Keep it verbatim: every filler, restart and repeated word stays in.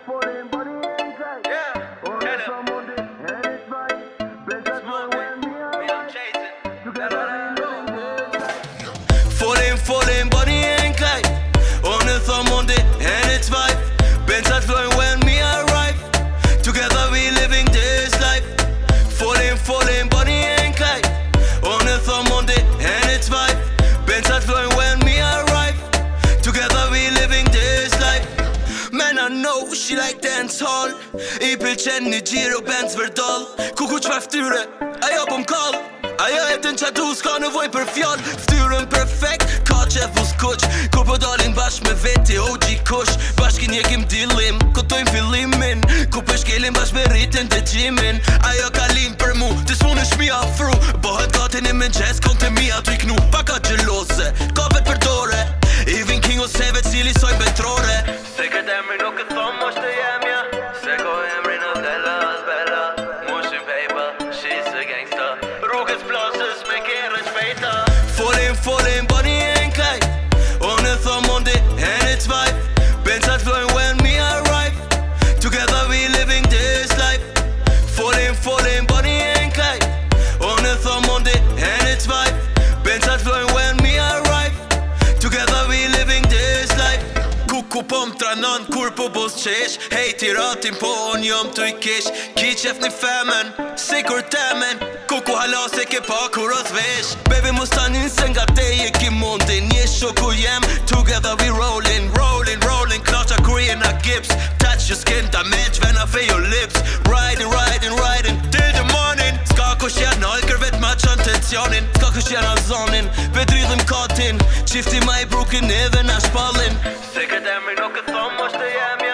falling, body ain't tight. Yeah, On tell the him. Monday, and it's right. Better Smoke than it. when we are Me, I'm right. chasing. Together we living this life. Falling, falling, body ain't tight. On the Monday, and it's vibe. Benz are flowing when me arrive. Together we living this life. Falling, falling, body ain't tight. On the Monday, and it's vibe. Benz are flowing when me arrive. Together we living this life. Man, I know she like dance hall. I pëlqen Giro Benz Verdal. Kuku qfa ftyre, ajo po m'kall. Ajo e të nqatu s'ka nevoj për fjall. Ftyrën perfekt, ka qef u s'kuq. Kur po dalin bashk me veti O G kush. Bashkin jekim dillim, kutojm fillimin. Ku për shkelim bashk me rritin të gjimin. Ajo kalin për mu, të s'mun është mi afru. Bëhet gatin i mëngjes, kon të mija t'u i knu. Paka gjelose, kapet për dore. I vin king o seve cili soj betrore. Se këtë emri nuk e thom, mosh të jemja. Se ko emri në della s'bella. Mushin paper, she's a gangsta. Rrugës plasës me kere shpejta. Falling, falling, body ain't tight. On the Monday, and it's vibe. Benz are flowing when me arrive. Together we living this life. Falling, falling, body ain't tight. On the Monday, and it's vibe. Benz are flowing when me arrive. Together we living this life. Kuku po m'tranon kur po bos qesh. Hej tiratin po on jom t'u i kesh. Ki qef një femen, si kur temen. Kuku hala se ke pa kur o thvesh. Baby mustanin se nga te je ki mundin. Një shoku jem, together we rolling. Rolling, rolling, knaqa kur jena gips. Touch your skin, ta match vena fe your lips. Riding, riding, riding, till the morning. Ska kush janë alkër vet ma qan tensionin. Ska kush janë azonin, vet rridhim katin. Qifti ma i brukin edhe na shpallin. Se këtë emri nuk e thom, mosh të jemja.